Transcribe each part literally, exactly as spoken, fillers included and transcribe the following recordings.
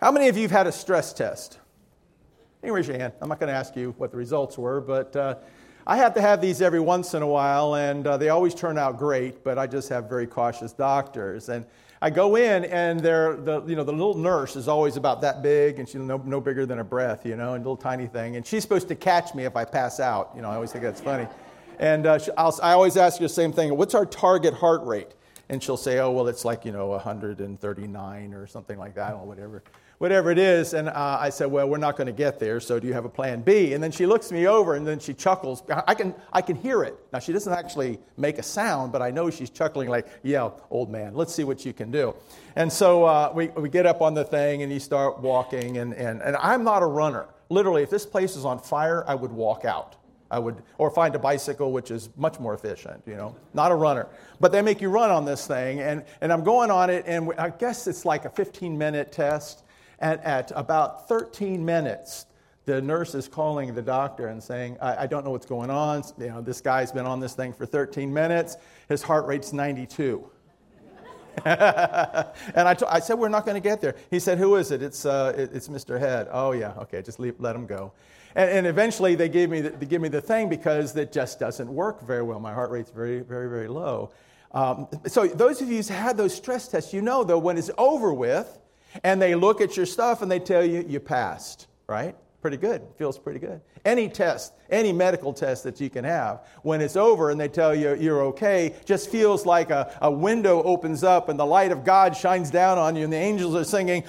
How many of you have had a stress test? You can raise your hand. I'm not going to ask you what the results were, but uh, I have to have these every once in a while, and uh, they always turn out great, but I just have very cautious doctors. And I go in, and they're, the you know the little nurse is always about that big, and she's no, no bigger than a breath, you know, and a little tiny thing. And she's supposed to catch me if I pass out. You know, I always think that's funny. And uh, I'll, I always ask her the same thing. What's our target heart rate? And she'll say, oh, well, it's like, you know, one hundred thirty-nine or something like that, or whatever. Whatever it is, and uh, I said, well, we're not going to get there, so do you have a plan B? And then she looks me over, and then she chuckles. I can I can hear it. Now, she doesn't actually make a sound, but I know she's chuckling like, yeah, old man, let's see what you can do. And so uh, we, we get up on the thing, and you start walking, and, and, and I'm not a runner. Literally, if this place is on fire, I would walk out. I would, or find a bicycle, which is much more efficient, you know, not a runner. But they make you run on this thing, and, and I'm going on it, and I guess it's like a fifteen-minute test. And at about thirteen minutes, the nurse is calling the doctor and saying, I, I don't know what's going on. You know, this guy's been on this thing for thirteen minutes. His heart rate's ninety-two. And I, t- I said, we're not going to get there. He said, who is it? It's uh, it, it's Mister Head. Oh, yeah, okay, just leave, let him go. And, and eventually they gave me the, they give me the thing because it just doesn't work very well. My heart rate's very, very, very low. Um, so those of you who've had those stress tests, you know, though, when it's over with, and they look at your stuff and they tell you you passed, right? Pretty good. Feels pretty good. Any test, any medical test that you can have, when it's over and they tell you you're okay, just feels like a, a window opens up and the light of God shines down on you and the angels are singing,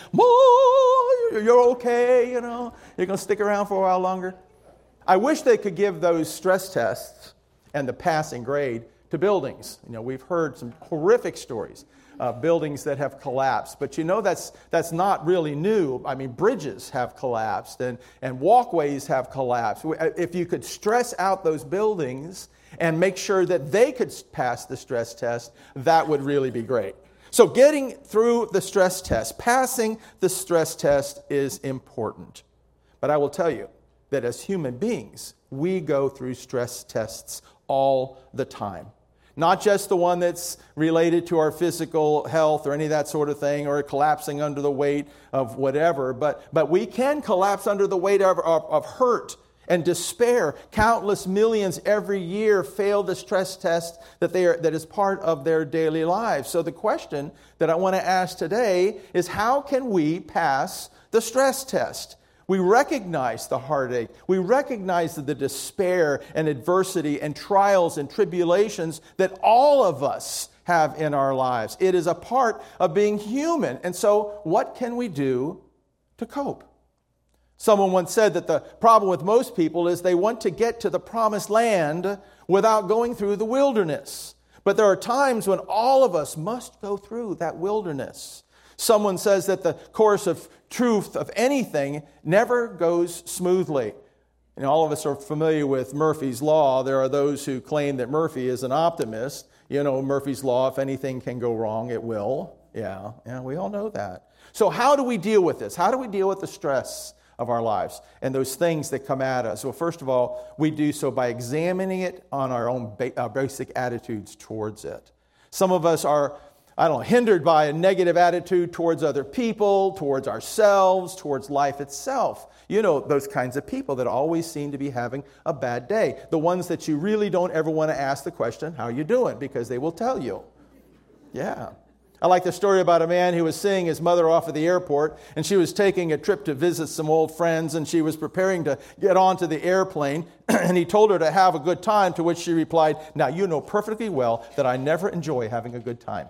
more, you're okay, you know. You're going to stick around for a while longer. I wish they could give those stress tests and the passing grade to buildings. You know, we've heard some horrific stories. Uh, buildings that have collapsed. But you know that's that's not really new. I mean, bridges have collapsed and, and walkways have collapsed. If you could stress out those buildings and make sure that they could pass the stress test, that would really be great. So getting through the stress test, passing the stress test is important. But I will tell you that as human beings, we go through stress tests all the time. Not just the one that's related to our physical health or any of that sort of thing, or collapsing under the weight of whatever, but, but we can collapse under the weight of, of, of hurt and despair. Countless millions every year fail the stress test that, they are, that is part of their daily lives. So the question that I want to ask today is, how can we pass the stress test? We recognize the heartache. We recognize the despair and adversity and trials and tribulations that all of us have in our lives. It is a part of being human. And so what can we do to cope? Someone once said that the problem with most people is they want to get to the promised land without going through the wilderness. But there are times when all of us must go through that wilderness. Someone says that the course of truth of anything never goes smoothly. You know, all of us are familiar with Murphy's Law. There are those who claim that Murphy is an optimist. You know, Murphy's Law, if anything can go wrong, it will. Yeah, yeah, we all know that. So how do we deal with this? How do we deal with the stress of our lives and those things that come at us? Well, first of all, we do so by examining it on our own ba- uh, basic attitudes towards it. Some of us are I don't know, hindered by a negative attitude towards other people, towards ourselves, towards life itself. You know, those kinds of people that always seem to be having a bad day. The ones that you really don't ever want to ask the question, how are you doing? Because they will tell you. Yeah. I like the story about a man who was seeing his mother off at the airport, and she was taking a trip to visit some old friends, and she was preparing to get onto the airplane, and he told her to have a good time, to which she replied, now you know perfectly well that I never enjoy having a good time.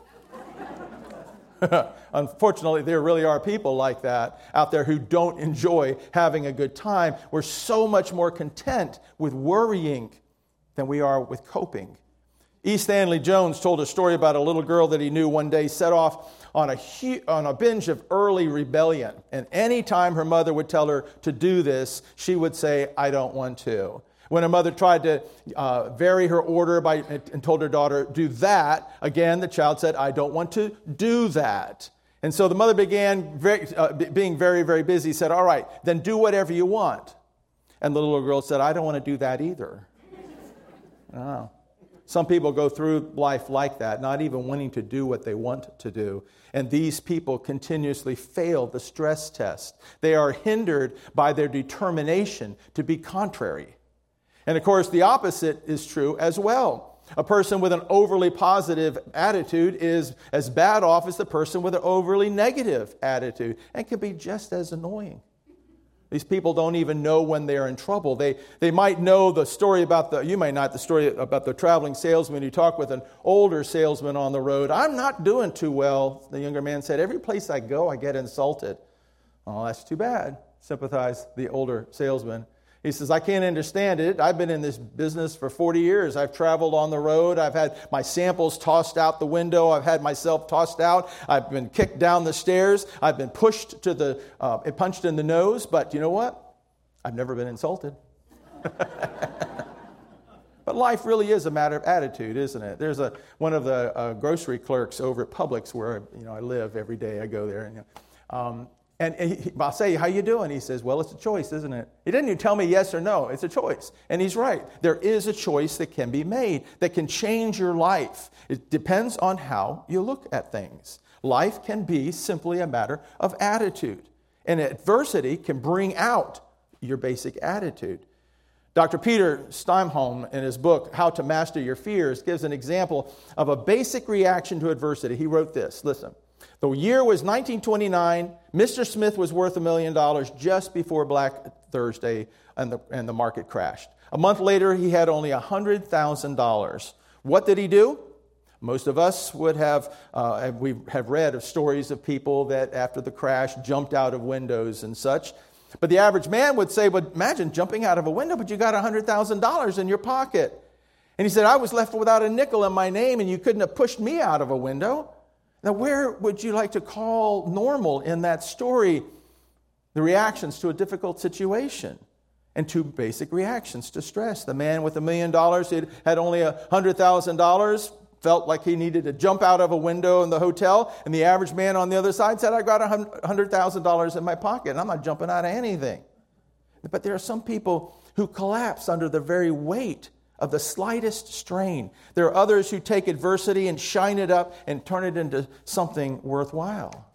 Unfortunately, there really are people like that out there who don't enjoy having a good time. We're so much more content with worrying than we are with coping. E. Stanley Jones told a story about a little girl that he knew one day set off on a hu- on a binge of early rebellion. And any time her mother would tell her to do this, she would say, I don't want to. When her mother tried to uh, vary her order by and told her daughter, do that, again, the child said, I don't want to do that. And so the mother began very, uh, being very, very busy, said, all right, then do whatever you want. And the little girl said, I don't want to do that either. Oh. Some people go through life like that, not even wanting to do what they want to do. And these people continuously fail the stress test. They are hindered by their determination to be contrary. And of course, the opposite is true as well. A person with an overly positive attitude is as bad off as the person with an overly negative attitude, and can be just as annoying. These people don't even know when they're in trouble. They they might know the story about the, you may not, the story about the traveling salesman. You talk with an older salesman on the road. I'm not doing too well. The younger man said, every place I go, I get insulted. Oh, that's too bad, sympathized the older salesman. He says, I can't understand it. I've been in this business for forty years. I've traveled on the road. I've had my samples tossed out the window. I've had myself tossed out. I've been kicked down the stairs. I've been pushed to the, uh, punched in the nose. But you know what? I've never been insulted. But life really is a matter of attitude, isn't it? There's a one of the uh, grocery clerks over at Publix where you know I live every day. I go there. And, you know, um, And he, I'll say, how you doing? He says, well, it's a choice, isn't it? He didn't even tell me yes or no. It's a choice. And he's right. There is a choice that can be made that can change your life. It depends on how you look at things. Life can be simply a matter of attitude. And adversity can bring out your basic attitude. Doctor Peter Steinholm, in his book, How to Master Your Fears, gives an example of a basic reaction to adversity. He wrote this, listen. The year was nineteen twenty-nine. Mister Smith was worth a million dollars just before Black Thursday and the, and the market crashed. A month later, he had only one hundred thousand dollars. What did he do? Most of us would have, uh, we have read of stories of people that after the crash jumped out of windows and such. But the average man would say, well, imagine jumping out of a window, but you got one hundred thousand dollars in your pocket. And he said, I was left without a nickel in my name and you couldn't have pushed me out of a window. Now, where would you like to call normal in that story? The reactions to a difficult situation and two basic reactions to stress. The man with a million dollars who had only one hundred thousand dollars felt like he needed to jump out of a window in the hotel. And the average man on the other side said, I got one hundred thousand dollars in my pocket and I'm not jumping out of anything. But there are some people who collapse under the very weight of the slightest strain. There are others who take adversity and shine it up and turn it into something worthwhile.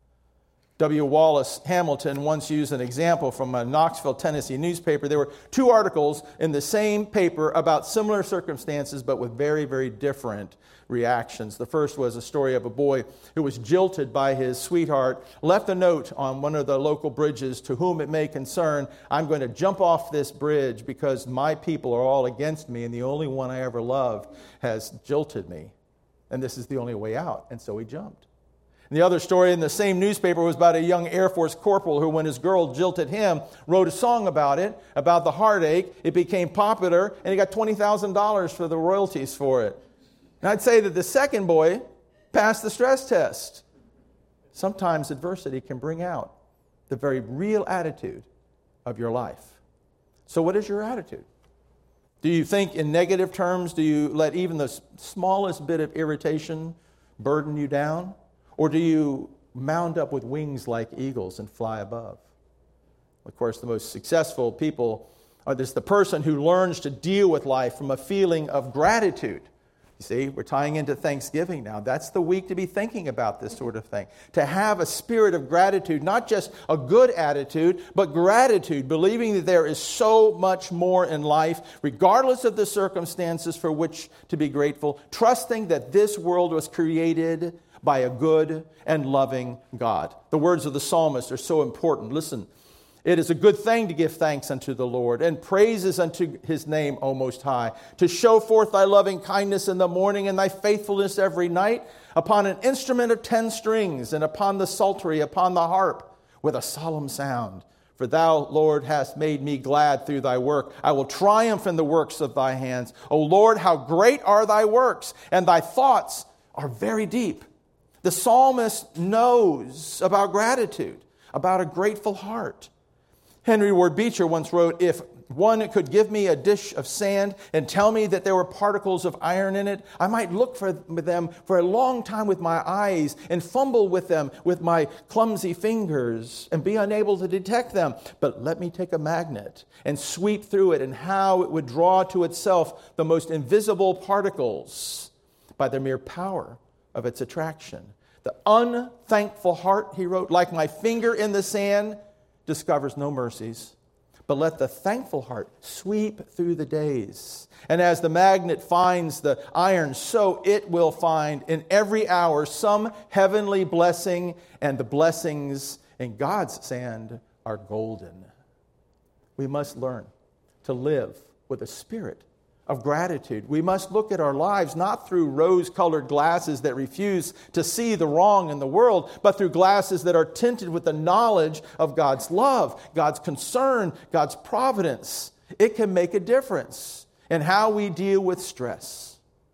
W. Wallace Hamilton once used an example from a Knoxville, Tennessee newspaper. There were two articles in the same paper about similar circumstances, but with very, very different reactions. The first was a story of a boy who was jilted by his sweetheart, left a note on one of the local bridges, to whom it may concern, I'm going to jump off this bridge because my people are all against me and the only one I ever loved has jilted me. And this is the only way out. And so he jumped. And the other story in the same newspaper was about a young Air Force corporal who, when his girl jilted him, wrote a song about it, about the heartache. It became popular, and he got twenty thousand dollars for the royalties for it. And I'd say that the second boy passed the stress test. Sometimes adversity can bring out the very real attitude of your life. So what is your attitude? Do you think in negative terms? Do you let even the smallest bit of irritation burden you down? Or do you mount up with wings like eagles and fly above? Of course, the most successful people are this the person who learns to deal with life from a feeling of gratitude. You see, we're tying into Thanksgiving now. That's the week to be thinking about this sort of thing. To have a spirit of gratitude, not just a good attitude, but gratitude, believing that there is so much more in life, regardless of the circumstances for which to be grateful, trusting that this world was created by a good and loving God. The words of the psalmist are so important. Listen, it is a good thing to give thanks unto the Lord and praises unto his name, O Most High, to show forth thy loving kindness in the morning and thy faithfulness every night upon an instrument of ten strings and upon the psaltery, upon the harp with a solemn sound. For thou, Lord, hast made me glad through thy work. I will triumph in the works of thy hands. O Lord, how great are thy works, and thy thoughts are very deep. The psalmist knows about gratitude, about a grateful heart. Henry Ward Beecher once wrote, if one could give me a dish of sand and tell me that there were particles of iron in it, I might look for them for a long time with my eyes and fumble with them with my clumsy fingers and be unable to detect them. But let me take a magnet and sweep through it, and how it would draw to itself the most invisible particles by the mere power of its attraction. The unthankful heart, he wrote, like my finger in the sand, discovers no mercies. But let the thankful heart sweep through the days. And as the magnet finds the iron, so it will find in every hour some heavenly blessing, and the blessings in God's sand are golden. We must learn to live with a spirit of gratitude. We must look at our lives not through rose-colored glasses that refuse to see the wrong in the world, but through glasses that are tinted with the knowledge of God's love, God's concern, God's providence. It can make a difference in how we deal with stress.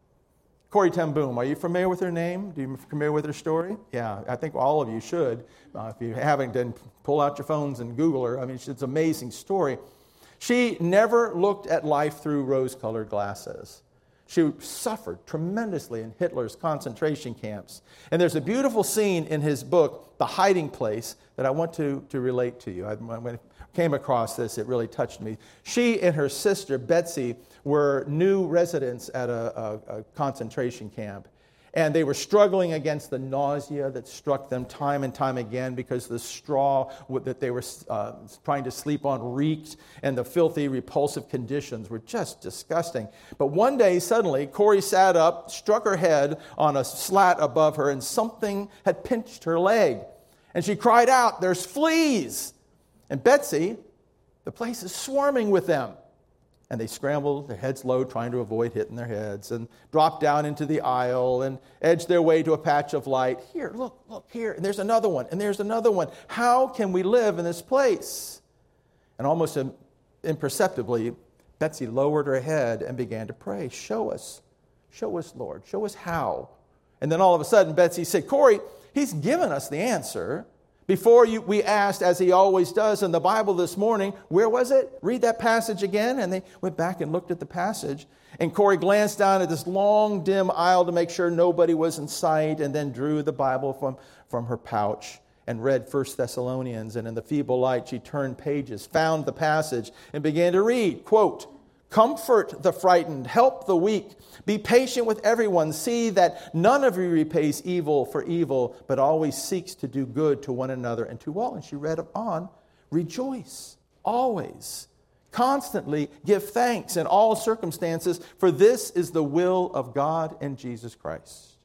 Corrie ten Boom, are you familiar with her name? Do you familiar with her story? Yeah, I think all of you should. Uh, if you haven't, then pull out your phones and Google her. I mean, it's an amazing story. She never looked at life through rose-colored glasses. She suffered tremendously in Hitler's concentration camps. And there's a beautiful scene in his book, The Hiding Place, that I want to, to relate to you. I, when I came across this, it really touched me. She and her sister, Betsy, were new residents at a, a, a concentration camp. And they were struggling against the nausea that struck them time and time again because the straw that they were uh, trying to sleep on reeked, and the filthy, repulsive conditions were just disgusting. But one day, suddenly, Corrie sat up, struck her head on a slat above her, and something had pinched her leg. And she cried out, "There's fleas!" And Betsy, the place is swarming with them. And they scrambled, their heads low, trying to avoid hitting their heads, and dropped down into the aisle and edged their way to a patch of light. Here, look, look, here, and there's another one, and there's another one. How can we live in this place? And almost imperceptibly, Betsy lowered her head and began to pray. Show us, show us, Lord, show us how. And then all of a sudden, Betsy said, Corrie, he's given us the answer. Before you, we asked, as he always does in the Bible this morning, where was it? Read that passage again. And they went back and looked at the passage. And Corrie glanced down at this long, dim aisle to make sure nobody was in sight, and then drew the Bible from, from her pouch and read First Thessalonians. And in the feeble light, she turned pages, found the passage, and began to read, quote, "Comfort the frightened, help the weak, be patient with everyone. See that none of you repays evil for evil, but always seeks to do good to one another and to all." And she read on, "Rejoice always, constantly give thanks in all circumstances, for this is the will of God in Jesus Christ."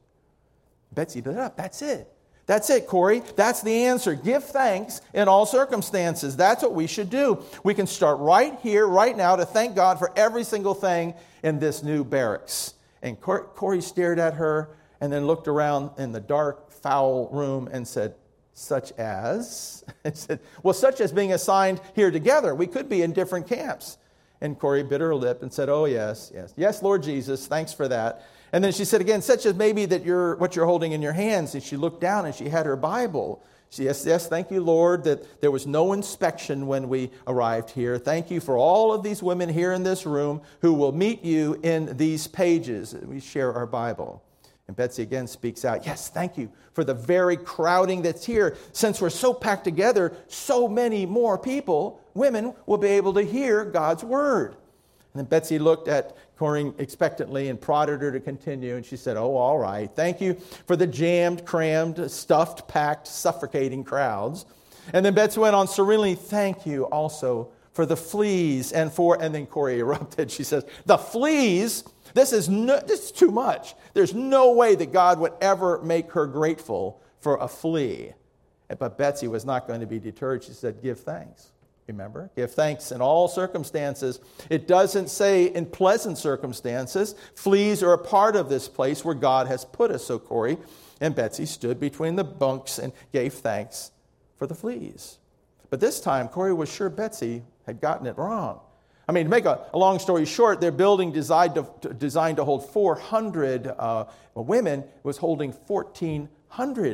Betsy lit up. That's it. That's it, Corrie. That's the answer. Give thanks in all circumstances. That's what we should do. We can start right here, right now, to thank God for every single thing in this new barracks. And Corrie stared at her and then looked around in the dark, foul room and said, "Such as?" And said, "Well, such as being assigned here together. We could be in different camps." And Corrie bit her lip and said, "Oh, yes, yes. Yes, Lord Jesus, thanks for that." And then she said again, "Such as maybe that you're what you're holding in your hands." And she looked down and she had her Bible. She, yes, yes, thank you, Lord, that there was no inspection when we arrived here. Thank you for all of these women here in this room who will meet you in these pages. We share our Bible. And Betsy again speaks out, "Yes, thank you for the very crowding that's here. Since we're so packed together, so many more people, women, will be able to hear God's word." And then Betsy looked at Corrie expectantly and prodded her to continue. And she said, "Oh, all right. Thank you for the jammed, crammed, stuffed, packed, suffocating crowds." And then Betsy went on serenely, "Thank you also for the fleas and for," and then Corrie erupted. She says, "The fleas? This is, no, this is too much. There's no way that God would ever make her grateful for a flea." But Betsy was not going to be deterred. She said, "Give thanks." Remember, give thanks in all circumstances. It doesn't say in pleasant circumstances. Fleas are a part of this place where God has put us. So Corrie and Betsy stood between the bunks and gave thanks for the fleas. But this time, Corrie was sure Betsy had gotten it wrong. I mean, to make a, a long story short, their building designed to, to, designed to hold four hundred uh, women was holding fourteen hundred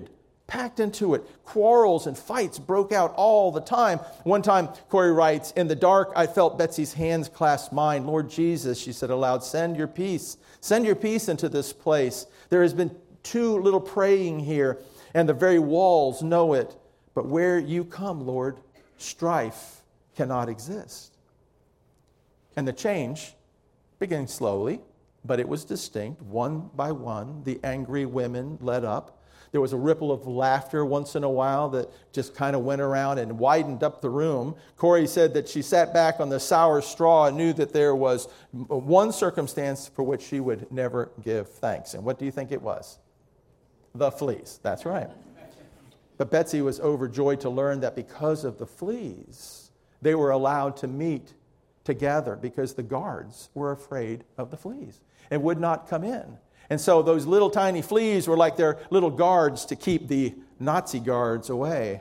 packed into it. Quarrels and fights broke out all the time. One time, Corey writes, in the dark, I felt Betsy's hands clasp mine. Lord Jesus, she said aloud, send your peace. Send your peace into this place. There has been too little praying here, and the very walls know it. But where you come, Lord, strife cannot exist. And the change began slowly, but it was distinct. One by one, the angry women led up. There was a ripple of laughter once in a while that just kind of went around and widened up the room. Corey said that she sat back on the sour straw and knew that there was one circumstance for which she would never give thanks. And what do you think it was? The fleas. That's right. But Betsy was overjoyed to learn that because of the fleas, they were allowed to meet together because the guards were afraid of the fleas and would not come in. And so those little tiny fleas were like their little guards to keep the Nazi guards away.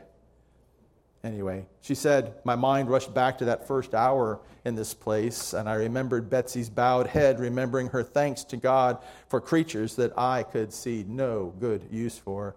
Anyway, she said, my mind rushed back to that first hour in this place, and I remembered Betsy's bowed head, remembering her thanks to God for creatures that I could see no good use for.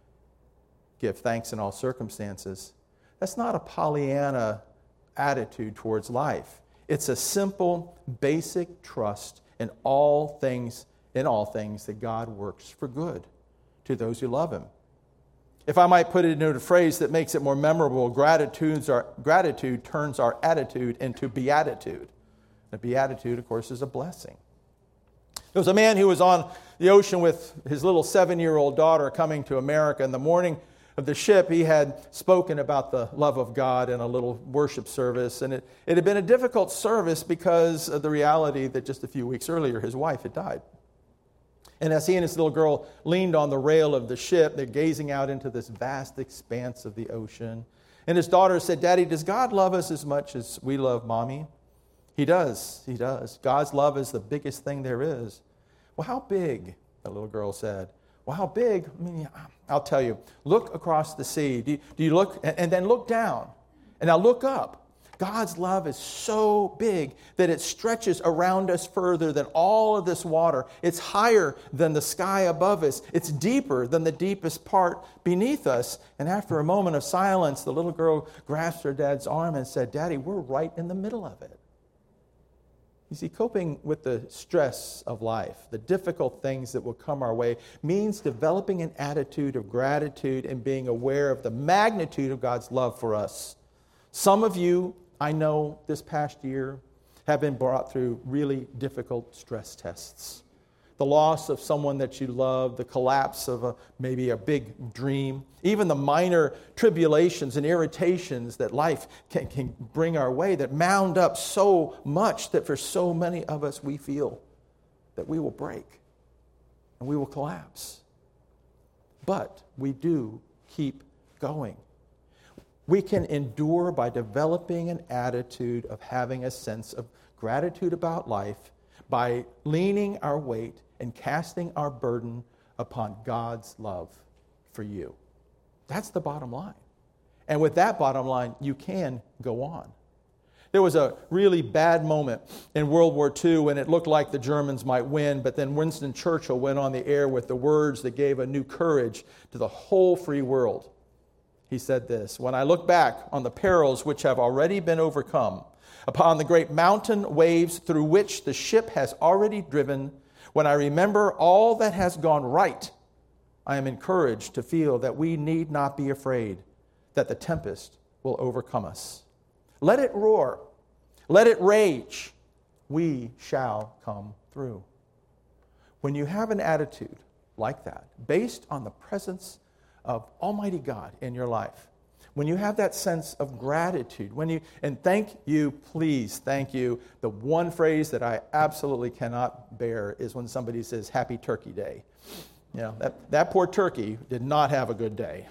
Give thanks in all circumstances. That's not a Pollyanna attitude towards life. It's a simple, basic trust in all things in all things that God works for good to those who love him. If I might put it into a phrase that makes it more memorable, gratitude, our, gratitude turns our attitude into beatitude. The beatitude, of course, is a blessing. There was a man who was on the ocean with his little seven-year-old daughter coming to America. In the morning of the ship, he had spoken about the love of God in a little worship service. And it, it had been a difficult service because of the reality that just a few weeks earlier, his wife had died. And as he and his little girl leaned on the rail of the ship, they're gazing out into this vast expanse of the ocean. And his daughter said, Daddy, does God love us as much as we love Mommy? He does. He does. God's love is the biggest thing there is. Well, how big? The little girl said. Well, how big? I mean, I'll tell you. Look across the sea. Do you, do you look? And then look down. And now look up. God's love is so big that it stretches around us further than all of this water. It's higher than the sky above us. It's deeper than the deepest part beneath us. And after a moment of silence, the little girl grasped her dad's arm and said, Daddy, we're right in the middle of it. You see, coping with the stress of life, the difficult things that will come our way, means developing an attitude of gratitude and being aware of the magnitude of God's love for us. Some of you, I know, this past year have been brought through really difficult stress tests. The loss of someone that you love, the collapse of a, maybe a big dream, even the minor tribulations and irritations that life can, can bring our way that mound up so much that for so many of us we feel that we will break and we will collapse. But we do keep going. We can endure by developing an attitude of having a sense of gratitude about life by leaning our weight and casting our burden upon God's love for you. That's the bottom line. And with that bottom line, you can go on. There was a really bad moment in World War Two when it looked like the Germans might win, but then Winston Churchill went on the air with the words that gave a new courage to the whole free world. He said this, when I look back on the perils which have already been overcome, upon the great mountain waves through which the ship has already driven, when I remember all that has gone right, I am encouraged to feel that we need not be afraid that the tempest will overcome us. Let it roar. Let it rage. We shall come through. When you have an attitude like that, based on the presence of Almighty God in your life, when you have that sense of gratitude, when you, and thank you, please, thank you. The one phrase that I absolutely cannot bear is when somebody says, Happy Turkey Day. You know, that, that poor turkey did not have a good day.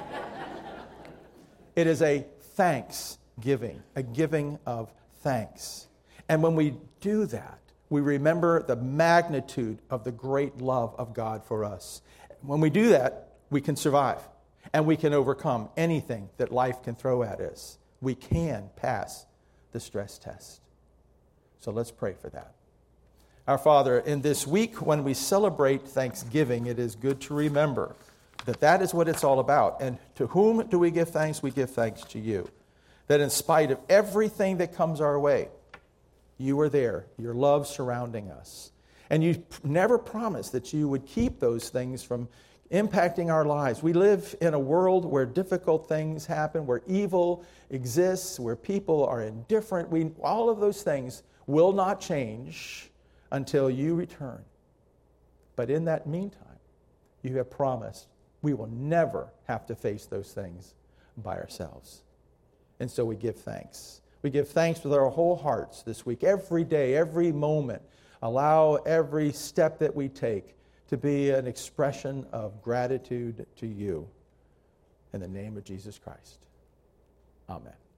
It is a thanksgiving, a giving of thanks. And when we do that, we remember the magnitude of the great love of God for us. When we do that, we can survive, and we can overcome anything that life can throw at us. We can pass the stress test. So let's pray for that. Our Father, in this week when we celebrate Thanksgiving, it is good to remember that that is what it's all about. And to whom do we give thanks? We give thanks to you. That in spite of everything that comes our way, you are there, your love surrounding us. And you never promised that you would keep those things from impacting our lives. We live in a world where difficult things happen, where evil exists, where people are indifferent. We, all of those things will not change until you return. But in that meantime, you have promised we will never have to face those things by ourselves. And so we give thanks. We give thanks with our whole hearts this week, every day, every moment. Allow every step that we take to be an expression of gratitude to you. In the name of Jesus Christ. Amen.